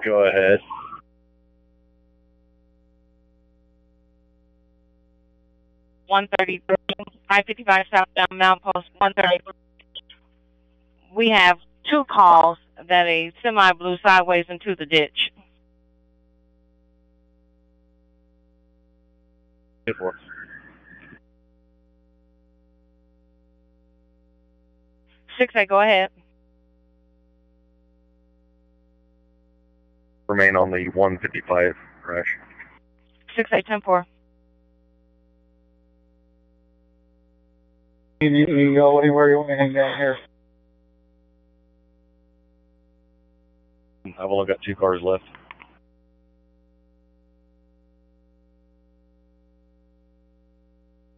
Go ahead. I-55 southbound Mount Post 133. We have 2 calls that a semi blew sideways into the ditch. 6-8, go ahead. Remain on the 155 crash. 6-8, 10-4. You can go anywhere you want to hang down here. I've only got 2 cars left.